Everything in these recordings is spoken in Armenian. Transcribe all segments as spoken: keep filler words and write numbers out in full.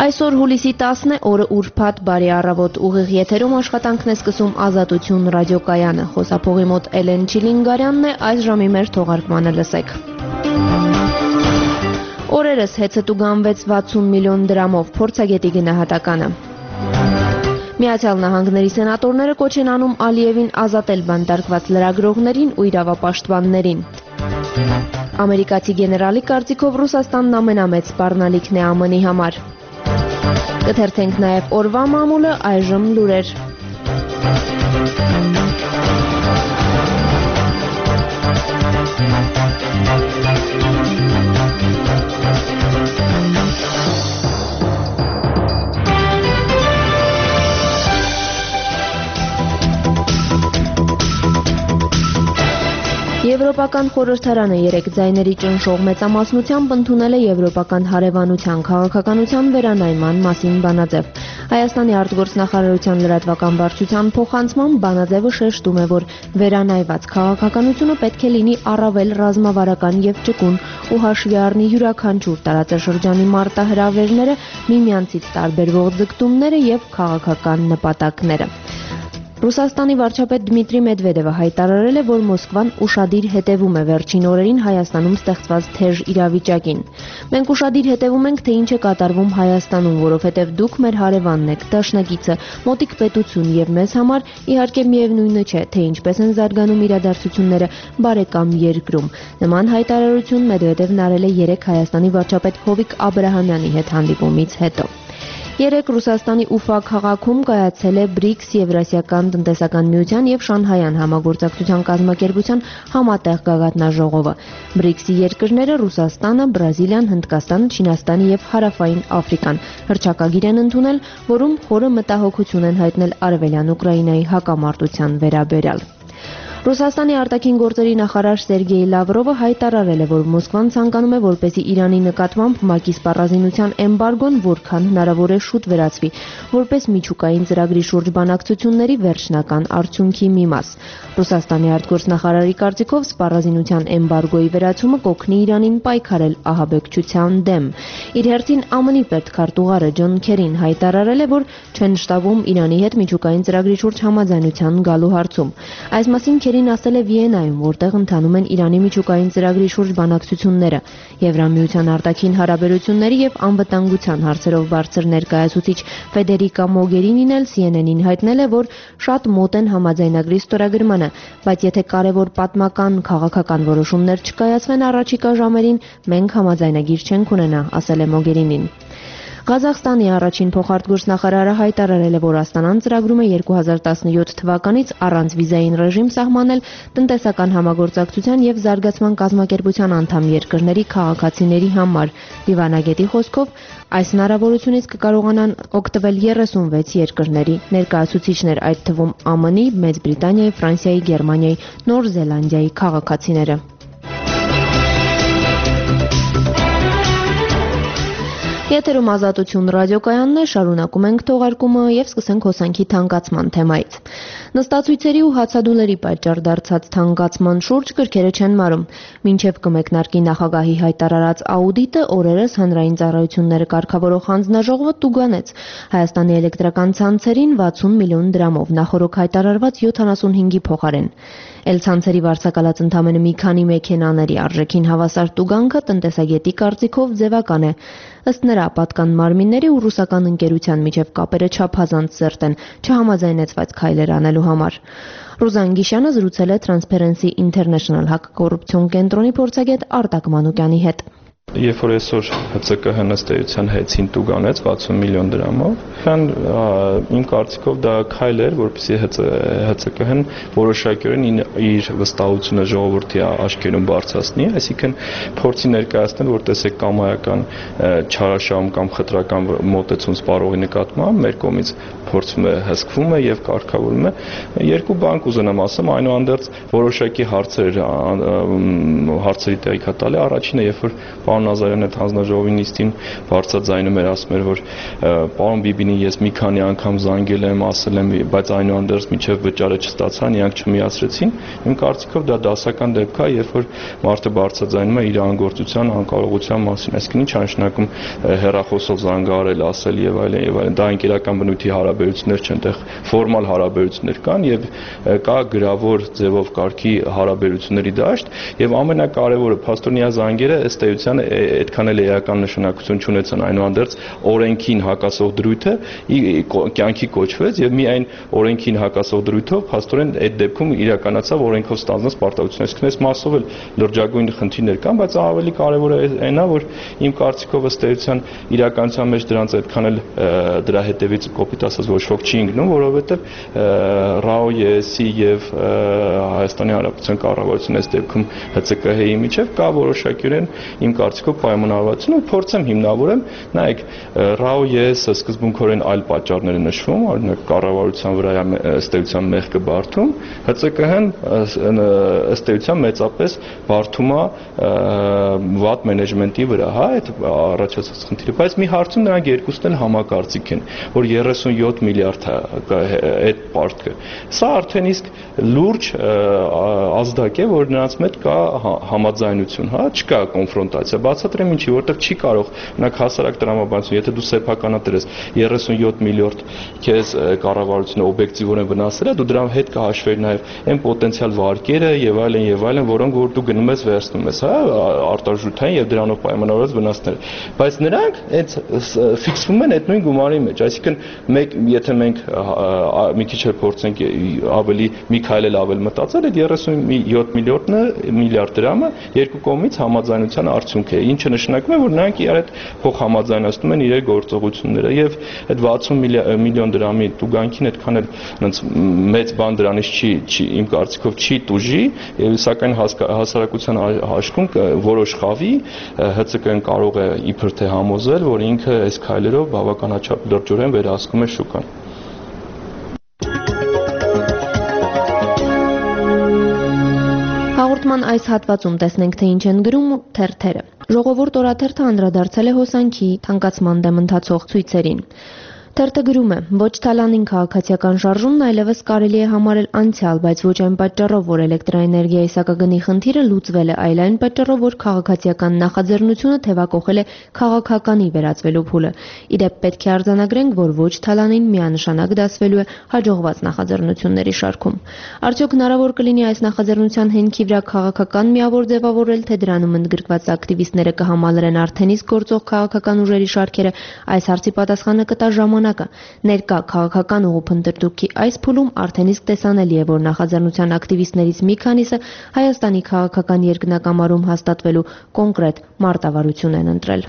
Այսօր հուլիսի տասն է, օրը ուրբաթ, բարի առավոտ, ուղիղ եթերում աշխատանքն է սկսում Ազատություն ռադիոկայանը, խոսափողի մոտ Էլեն Չիլինգարյանն է, այս ժամի մեր թողարկմանը լսեք։ Օրերս հեծը տուգանվեց վաթսուն միլիոն դրամով, փորձագետի գնահատականը։ Միացյալ Նահանգների սենատորները կոչ են անում Ալիևին ազատել բանտարկված լրագրողներին ու իրավապաշտպաններին։ Ամերիկացի գեներալի կարծիքով Ռուսաստանն ամենամեծ սպառնալիքն է ԱՄՆ-ի համար։ Կթերթենք նաև օրվա մամուլը, այժմ լուրեր։ Եվրոպական խորհրդարանը երեք ձայների ճնշող մեծամասնությամբ ընդունել է Եվրոպական հարևանության քաղաքականության վերանայման մասին բանաձև։ Հայաստանի արտգործնախարարության լրատվական վարչության փոխանցման բանաձևը շեշտում է, որ վերանայված քաղաքականությունը պետք է լինի առավել ռազմավարական եւ ճկուն ու հաշվի առնի յուրաքանչյուր տարածաշրջանի մարտահրավերները, միմյանցից տարբերվող ձգտումները եւ քաղաքական նպատակները։ Ռուսաստանի վարչապետ Դմիտրի Մեդվեդևը հայտարարել է, որ Մոսկվան ուշադիր հետևում է վերջին օրերին Հայաստանում ստեղծված թեժ իրավիճակին։ Մենք ուշադիր հետևում ենք, թե ինչ է կատարվում Հայաստանում, որովհետև դուք մեր հարևանն եք, դաշնակիցը, մոտիկ պետություն եւ մեզ համար իհարկե միևնույնը չէ, թե ինչպես են զարգանում իրադարձությունները բարեկամ երկրում։ Նման հայտարարություն Մեդվեդևն արել է երեք Հայաստանի վարչապետ Հովիկ Աբրահամյանի հետ հանդիպումից հետո։ Երեք Ռուսաստանի Ուֆա քաղաքում կայացել է բրիկս Եվրասիական տնտեսական միության եւ Շանհայան համագործակցության կազմակերպության համատեղ գագաթնաժողովը։ բրիկսի երկրները Ռուսաստանը, Բրազիլիան, Հնդկաստանը, Չինաստանը եւ Հարավային Աֆրիկան հռչակագիր են ընդունել, որում խորը մտահոգություն են հայտնել Արևելյան Ուկրաինայի հակամարտության վերաբերյալ։ Ռուսաստանի արտաքին գործերի նախարար Սերգեյ Լավրովը հայտարարել է, որ Մոսկվան ցանկանում է, որպեսզի Իրանի նկատմամբ ՄԱԿ-ի սպառազինության էմբարգոն որքան հնարավոր է շուտ վերացվի, որպես միջուկային ծրագրի շուրջ բանակցությունների վերջնական արդյունքի մի մաս։ Ռուսաստանի արտգործնախարարի կարծիքով սպառազինության էմբարգոյի վերացումը կօգնի Իրանին պայքարել ահաբեկչության դեմ։ Իր հերթին ԱՄՆ-ի պետքարտուղարը Ջոն Քերին հայտարարել է, որ չեն շտաբում Իրանի հետ միջուկային ծրագրի շուրջ համաձայնության գալու հարցում։ Այս մասին Քերին ասել է Վիեննայում, որտեղ ընթանում են Իրանի միջուկային ծրագրի շուրջ բանակցությունները։ Եվրամիության արտաքին հարաբերությունների եւ անվտանգության հարցերով բարձր ներկայացուցիչ Ֆեդերիկա Մոգերինին էլ Սի Էն Էն-ին հայտնել է, որ շատ մոտ են համաձայնագրի ստորագրմանը, բայց եթե կարևոր պատմական քաղաքական որոշումներ չկայացվեն առաջիկա ժամերին, մենք համաձայնագիր չենք ունենա, ասել է Մոգերինին։ Ղազախստանի առաջին փոխարտգործնախարարը հայտարարել է, որ Աստանան ծրագրում է երկու հազար տասնյոթ թվականից առանց վիզային ռեժիմ սահմանել տնտեսական համագործակցության եւ զարգացման կազմակերպության անդամ երկրների քաղաքացիների համար։ Դիվանագետի խոսքով այս հնարավորությունից կկարողանան օգտվել երեսունվեց երկրների ներկայացուցիչներ, այդ թվում ԱՄՆ-ի, Մեծ Բրիտանիայի, Ֆրանսիայի, Գերմանիայի, Նոր Զելանդիայի քաղաքացիները։ Եթերում Ազատություն ռադիոկայանն է, շարունակում ենք թողարկումը եւ սկսենք հոսանքի թանկացման թեմայից։ Նստացույցերի ու հացադուլերի պատճառ դարձած թանկացման շուրջ գրքերը չեն մարում։ Մինչև կմեկնարկի նախագահի հայտարարած աուդիտը, օրերս հանրային ծառայությունները կարգավորող հանձնաժողովը տուգանեց Հայաստանի էլեկտրական ցանցերին վաթսուն միլիոն դրամով, նախորդ հայտարարված յոթանասունհինգի փոխարեն։ Էլ-ցանցերի վարձակալած ընդամենը մի քանի մեքենաների արժեքին հավասար տուգանքը տնտեսագետի կարծիքով ձևական է։ Ըստ նրա, պատկան մարմինների ու ռուսական ընկերության միջև կապերը չափազանց սերտ են, չհամաձայնեցված քայլեր անելու համար։ Ռուզան Գիշյանը զրուցել է Transparency International հակակոռուպցիոն կենտրոնի փորձագետ Արտակ Մանուկյանի հետ։ Երբ որ այսօր Հ Ց Կ Հ ըստեյության հայցին տուգանեց վաթսուն միլիոն դրամով, քան իմ կարծիքով դա քայլ էր, որպեսզի Հ Ց Կ Հ-ն որոշակիորեն իր վստահությունը ժողովրդի աչքերում բարձրացնի, այսինքն փորձի ներկայացնել, որ տեսեք կամայական չարաշահում կամ խտրական մոտեցում սպառողի նկատմամբ մեր կողմից փորձում է հսկվում է եւ կարգավորվում է։ Երկու բան կուզենամ ասեմ, այնուհանդերձ որոշակի հարցեր հարցերի տեղիք տալի, առաջինը երբ որ պարոն Նազարյանն այդ հանձնաժողովի նիստին բարձրաձայնում էր, ասում էր, որ պարոն Բիբինի ես մի քանի անգամ զանգել եմ, ասել եմ, բայց այնուհանդերձ մինչև վճարը չստացան, իրանք չմիացրեցին։ Իմ կարծիքով դա դասական դեպք է, երբ որ մարդը բարձրաձայնում է իր անգործության, անկարողության մասին, այսինքն ինչ անշնակում հեռախոսով զանգահարել, ասել եւ այլն եւ այլն, դա ընկերական բնույթի հարաբերություններ չեն, այդտեղ ֆորմալ հարաբերություններ կան եւ կա գրավոր ձևով կարգի հարաբերությունների դաշտ եւ ամենակարևորը փաստորնյա զանգերը ըստ էության այդքան էլ էական նշանակություն չունեցան, այնուհանդերձ օրենքին հակասող դրույթը կյանքի կոչվեց եւ միայն օրենքին հակասող դրույթով փաստորեն այդ դեպքում իրականացավ օրենքով ստանձնած պարտավորություն, այսինքն այս մասով էլ լրջագույն խնդիրներ կան, բայց ավելի կարևորը այն է, որ իմ կարծիքով ըստ էության իրականության մեջ դրանց այդքան էլ դրա հետևից կոպիտ ասած ոչ ոք չի ընկնում, որովհետեւ ՌԱՕ, ԵՍ-ի եւ Հայաստանի Հանրապետության կառավարության այս դեպքում ՀՑԿՀ-ի միջև կա որոշակիորեն իմ կարծիքով պայմանավորվածություն ու փորձեմ հիմնավորեմ, նայեք, ՌԱՕ, ԵՍ-ը սկզբունքորեն այլ պատճառներ են նշվում, օրինակ կառավարության վրա ըստ էության մեղքը բարդում, ՀՑԿՀ-ն ըստ էության մեծապես բարդում է վատ մենեջմենտի վրա, հա, այդ առաջացած խնդիրը, բայց մի հարցում նրանք երկուսն էլ համակարծիք են, որ երեսունյոթ միլիարդ է այդ պարտքը։ Սա արդեն իսկ լուրջ ազդակ է, որ նրանց մեջ կա համաձայնություն, հա, չկա կոնֆրոնտացիա, բացատրեմ ինչի, որտեղ չի կարող, օրինակ հասարակ տրամաբանություն, եթե դու սեփականատեր ես երեսունյոթ միլիարդ քեզ կառավարությունը օբյեկտիվորեն վնասել է, դու դրա հետ կհաշվեր նաև այն պոտենցիալ վարկերը եւ այլն եւ այլն, որոնք որ դու գնում ես վերցնում ես, հա, արտարժութային եւ դրանով պայմանավորված վնասներ։ Բայց նրանք այդ ֆիքսվում են այդ նույն գումարի մեջ, այսինքն մեկ եթե մենք մի քիչ էլ փորձենք ավելի մի քայլ էլ ավել մտածել, այդ երեսունյոթ միլիարդը միլիարդ դրամը երկու կողմից համաձայնության արդյունք է, ինչը նշանակում է, որ նրանք իրար հետ փոխհամաձայնացնում են իրար գործողությունները եւ այդ վաթսուն միլիոն դրամի տուգանքին այդքան էլ մեծ բան դրանից չի, չի իմ կարծիքով չի տուժի, եւ սակայն հասարակության հաշվում որոշ խավի ՀՑԿ-ն կարող է իբր թե համոզել, որ ինքը այս քայլերով բավականաչափ լրջորեն վերահսկում է շուկան։ Հաղորդման այս հատվածում տեսնենք, թե ինչ են գրում թերթերը։ Ժողովուրդ օրաթերթը անդրադարձել է հոսանքի թանկացման դեմ ընթացող ցույցերին։ Թերթը գրում է. ոչ թալանին քաղաքացիական շարժումն այլևս կարելի է համարել անցյալ, բայց ոչ այն պատճառով, որ էլեկտրաէներգիայի սակագնի խնդիրը լուծվել է, այլ այն պատճառով, որ քաղաքացիական նախաձեռնությունը թևակողել է քաղաքականի վերածվելու փուլը։ Իդեպ պետք է արձանագրենք, որ ոչ թալանին միանշանակ դասվելու է հաջողված նախաձեռնությունների շարքում։ Արդյոք հնարավոր կլինի այս նախաձեռնության հենքի վրա քաղաքական միավոր ձևավորել, թե դրանում ընդգրկված ակտիվիստները կհամալրեն արդեն իսկ գործող քաղաքական ուժերի շարքերը, այս հարցի պատասխանը կտա ժամանակ։ Ներկա քաղաքական ուղղափնտրտուքի այս փուլում արդեն իսկ տեսանելի է, որ նախաձեռնության ակտիվիստներից մի քանիսը Հայաստանի քաղաքական երկնակամարում հաստատվելու կոնկրետ մարտավարություն են ընտրել։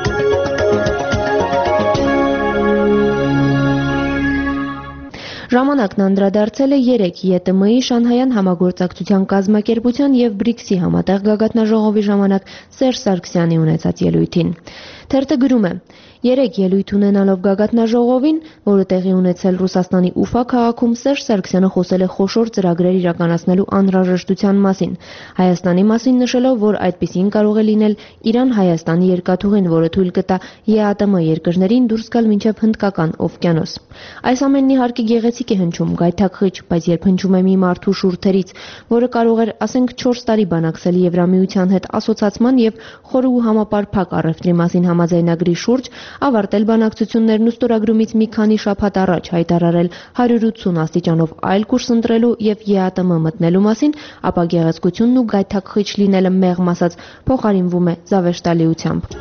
Ժամանակն անդրադարձել է երեք ԵՏՄ-ի Շանհայյան համագործակցության կազմակերպության եւ բրիքսի համատեղ գագաթնաժողովի ժամանակ Սերժ Սարգսյանի ունեցած ելույթին։ Թերթը գրում է. Երեք ելույթ ունենալով գագաթնաժողովին, որը տեղի ունեցել Ռուսաստանի Ուֆա քաղաքում, Սերժ Սարգսյանը խոսել է խոշոր ծրագրեր իրականացնելու անհրաժեշտության մասին, Հայաստանի մասին նշելով, որ այդպիսին կարող է լինել Իրան-Հայաստանի երկաթուղին, որը թույլ կտա ԵԱՏՄ երկրներին դուրս գալ մինչև Հնդկական օվկիանոս։ Այս ամենն իհարկե գեղեցիկ է հնչում, գայթակղիչ, բայց երբ հնչում է մի մարդու շուրթերից, որը կարող էր, ասենք, չորս տարի բանակցել Եվրամիության հետ ասոցացման եւ խորը ու համապարփակ առևտրի մասին համաձայնագրի շուրջ, ավարտել բանակցություններն ու ստորագրումից մի քանի շաբաթ առաջ հայտարարել հարյուր ութսուն աստիճանով այլ կուրս ընտրելու եւ ԵԱՏՄ մտնելու մասին, ապա գեղեցկությունն ու գայթակղիչ լինելը մեղմ ասած փոխարինվում է զավեշտալիությամբ։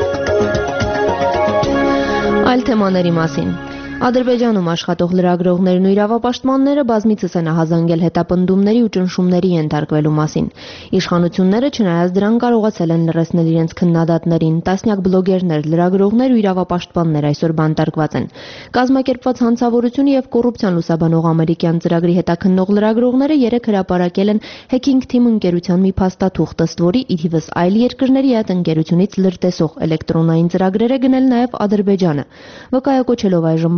Այլ թեմաների մասին։ Ադրբեջանում աշխատող լրագրողներն ու իրավապաշտպանները բազմիցս են ահազանգել հետապնդումների ու ճնշումների ենթարկվելու մասին։ Իշխանությունները չնայած դրան կարողացել են լրացնել իրենց քննադատներին, տասնյակ բլոգերներ, լրագրողներ ու իրավապաշտպաններ այսօր բանտարկված են։ Կազմակերպված հանցավորությունը եւ կոռուպցիան լուսաբանող ամերիկյան ծրագրի հետաքննող լրագրողները երեք հրապարակել են Hacking Team ընկերության մի փաստաթուղթ, ըստ որի ի թիվս այլ երկրների այդ ընկերությունից լրտեսող էլեկտրոնային ծրագրեր է գնել նաեւ Ադրբեջանը։ Վկայակոչելով այժմ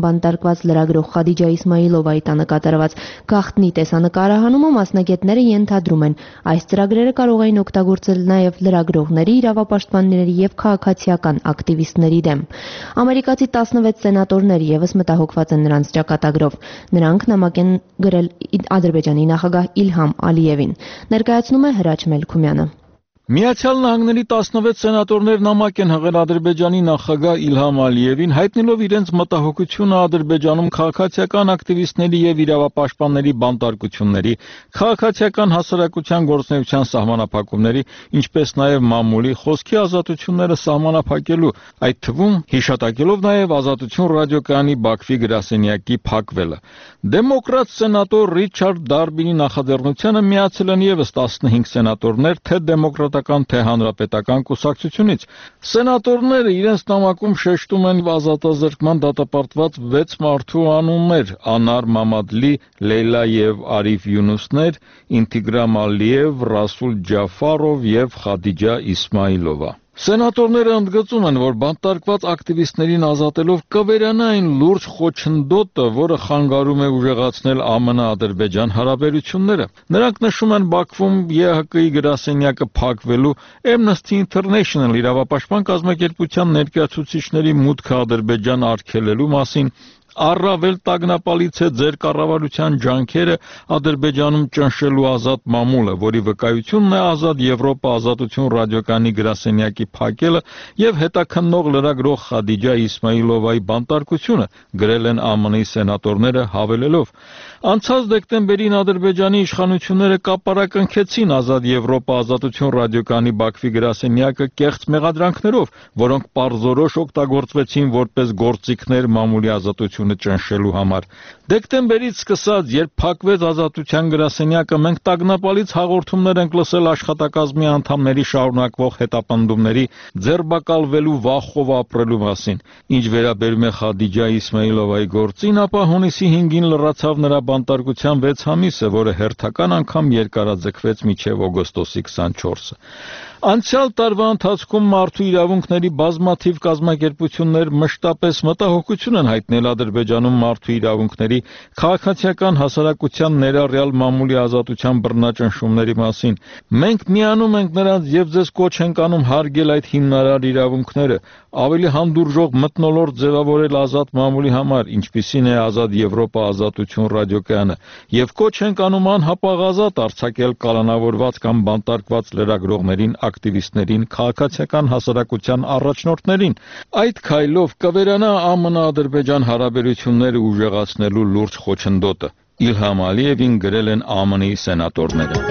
բանտարկված լրագրող Խադիջա Իսմայիլովայի տանը կատարված գաղտնի տեսանկարահանումը մասնագետները ենթադրում են, այս ծրագրերը կարող էին օգտագործել նաև լրագրողների, իրավապաշտպանների եւ քաղաքացիական ակտիվիստների դեմ։ Ամերիկացի տասնվեց սենատորներ եւս մտահոգված են նրանց ճակատագրով։ Նրանք նամակ են գրել Ադրբեջանի նախագահ Իլհամ Ալիևին։ Ներկայացնում է Հրաչ Մելքումյանը։ Միացյալ Նահանգների տասնվեց սենատորներ նամակ են հղել Ադրբեջանի նախագահ Իլհամ Ալիևին, հայտնելով իրենց մտահոգությունը Ադրբեջանում քաղաքացիական ակտիվիստների եւ իրավապաշտպանների բանտարկությունների, քաղաքացիական հասարակության գործունեության սահմանափակումների, ինչպես նաեւ մամուլի խոսքի ազատությունները սահմանափակելու, այդ թվում հիշատակելով նաեւ Ազատություն ռադիոկայանի Բաքվի գրասենյակի փակվելը։ Դեմոկրատ սենատոր Ռիչարդ Դարբինի նախաձեռնությանը միացել են եւս տասնհինգ սենատորներ, թե դեմոկրատ թե հանրապետական կուսակցությունից։ Սենատորները իրենց նամակում շեշտում են ազատազրկման դատապարտված վեց մարդու անուններ՝ Անար Մամադլի, Լեյլա եւ Արիֆ Յունուսներ, Ինտիգրամ Ալիև, Ռասուլ Ջաֆարով եւ Խադիջա Իսմայիլովա։ Սենատորները ընդգծում են, որ բանտարկված ակտիվիստներին ազատելով կվերանա այն լուրջ խոչընդոտը, որը խանգարում է ուժեղացնել ԱՄՆ-Ադրբեջան հարաբերությունները։ Նրանք նշում են Բաքվում Է Հ Կ-ի գրասենյակը փակվելու, Amnesty International իրավապաշտպան կազմակերպության ներկայացուցիչների մուտքը Ադրբեջան արգելելու մասին, առավել տագնապալից է ձեր կառավարության ջանքերը Ադրբեջանում ճնշելու ազատ մամուլը, որի վկայությունն է Ազատ Եվրոպա Ազատություն ռադիոկայանի գրասենյակի փակելը եւ հետաքննող լրագրող Խադիջա Իսմայիլովայի բանտարկությունը, գրել են ಆ Մ Ն-ի սենատորները հավելելով. Անցած դեկտեմբերին Ադրբեջանի իշխանությունները կապարակնքեցին Ազատ Եվրոպա Ազատություն ռադիոկայանի Բաքվի գրասենյակը կեղծ մեղադրանքներով, որոնք պարզորոշ օգտագործվեցին որպես գործիքներ մամուլի ազատությունը ճնշելու համար։ Դեկտեմբերից սկսած, երբ փակվեց Ազատության գրասենյակը, մենք տագնապալից հաղորդումներ ենք լսել աշխատակազմի անդամների շարունակվող հետապնդումների, ձերբակալվելու վախով ապրելու մասին։ Ինչ վերաբերում է Խադիջա Իսմայիլովայի գործին, ապա հունիսի հինգին լրացավ նրա բանտարկության վեց ամիսը, որը հերթական անգամ երկարաձգվեց մինչև օգոստոսի քսանչորսը։ Անցյալ տարվա ընթացքում մարդու իրավունքների բազմաթիվ կազմակերպություններ մշտապես մտահոգություն են հայտնել Ադրբեջանում մարդու իրավունքների, քաղաքացիական հասարակության ներառյալ մամուլի ազատության բռնաճնշումների մասին։ Մենք միանում ենք նրանց եւ ձեզ կոչ ենք անում հարգել այդ հիմնարար իրավունքները, ավելի հանդուրժող մթնոլորտ ձևավորել ազատ մամուլի համար, ինչպիսին է Ազատ Եվրոպա Ազատություն ռադիոկայանը, եւ կոչ ենք անում անհապաղ ազատ արձակել կալանավորված կամ բանտարկված լրագրողներին, ակտիվիստներին, քաղաքացիական հասարակության առաջնորդներին։ Այդ քայլով կվերանա ಆ Մ Ն-Ադրբեջան հարաբերությունները ուժեղացնելու լուրջ խոչընդոտը։ Իլհամ Ալիևին գրել են ಆ Մ Ն-ի սենատորները։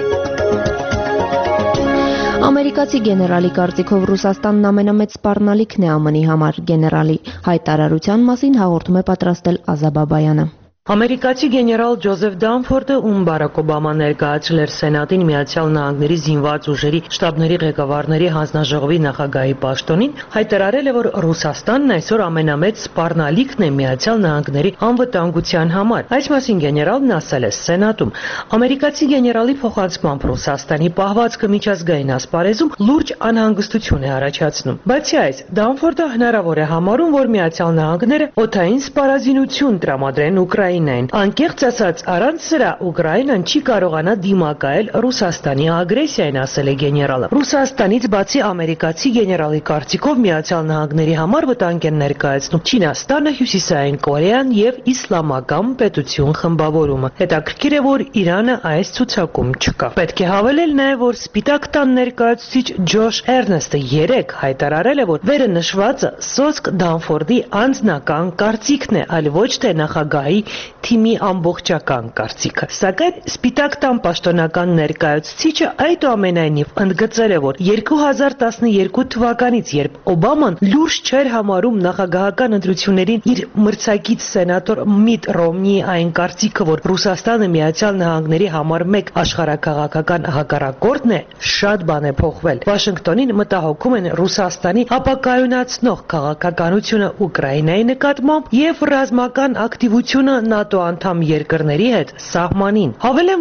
Ամերիկացի գեներալի կարծիքով Ռուսաստանն ամենամեծ սպառնալիքն է ಆ Մ Ն-ի համար։ Գեներալի հայտարարության մասին հաղորդում է պատրաստել Ազաբաբայանը։ Ամերիկացի գեներալ Ջոզեֆ Դանֆորդը, ում Բարակ Օբաման ներկայացրել էր Սենատին Միացյալ Նահանգների զինված ուժերի շտաբների ղեկավարների հանձնաժողովի նախագահի պաշտոնին, հայտարարել է, որ Ռուսաստանն այսօր ամենամեծ սպառնալիքն է Միացյալ Նահանգների անվտանգության համար։ Այս մասին գեներալն ասել է Սենատում։ Ամերիկացի գեներալի փոխանցմամբ Ռուսաստանի պահվածքը միջազգային ասպարեզում լուրջ անհանգստություն է առաջացնում։ Բացի այս, Դանֆորդը հնարավոր է համարում, որ Միացյալ Նահանգները օդային սպառազինություն տրամադրեն Ուկրաինային։ Անկեղծ ասած, առանց սրա Ուկրաինան չի կարողանա դիմակայել Ռուսաստանի ագրեսիային, ասել է գեներալը։ Ռուսաստանից բացի ամերիկացի գեներալի կարծիքով Միացյալ Նահանգների համար վտանգ են ներկայացնում Չինաստանը, Հյուսիսային Կորեան եւ Իսլամական պետություն խմբավորումը։ Հետաքրքիր է, որ Իրանը այս ցուցակում չկա։ Պետք է հավելել նաեւ, որ Սպիտակ տան ներկայացուցիչ Ջոշ Էրնեստը երեկ հայտարարել է, որ վերը նշվածը Սոսկ Դանֆորդի անձնական կարծիքն է, այլ ոչ թե նախագահի թիմի ամբողջական կարծիքը։ Սակայն Սպիտակ տան պաշտոնական ներկայացուցիչը այդուամենայնիվ ընդգծել է, որ երկու հազար տասներկու թվականից, երբ Օբաման լուրջ չէր համարում նախագահական ընտրություններին իր մրցակից սենատոր Միտ Ռոմնիի այն կարծիքը, որ Ռուսաստանը Միացյալ Նահանգների համար մեկ աշխարհաքաղաքական հակառակորդն է, շատ բան է փոխվել։ Վաշինգտոնին մտահոգում են Ռուսաստանի ապակայունացնող քաղաքականությունը Ուկրաինայի նկատմամբ եւ ռազմական ակտիվությունը ՆԱՏՕ անդամ երկրների հետ սահմանին։ Հավելեմ, որ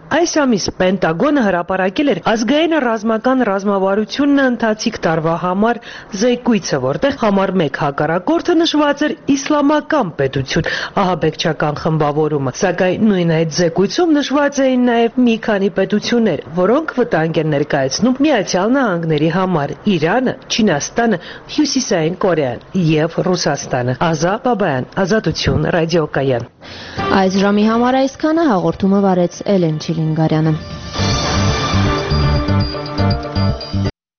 Այս ամիս Պենտագոնը հրապարակել էր ազգային ռազմական ռազմավարությունն ընթացիկ տարվա համար զեկույցը, որտեղ համար մեկ հակառակորդը նշված էր իսլամական պետություն, ահաբեկչական խմբավորումը, սակայն նույն այդ զեկույցում նշված էին նաև մի քանի պետություններ, որոնք վտանգ են ներկայացնում Միացյալ Նահանգների համար՝ Իրանը, Չինաստանը, Հյուսիսային Կորեան և Ռուսաստանը։ Ազա Բաբայան, Ազատություն, ռադիոկայան։ Այս ժամի համար այսքանը, հաղորդումը վարեց Էլեն Չիլինգարյանը։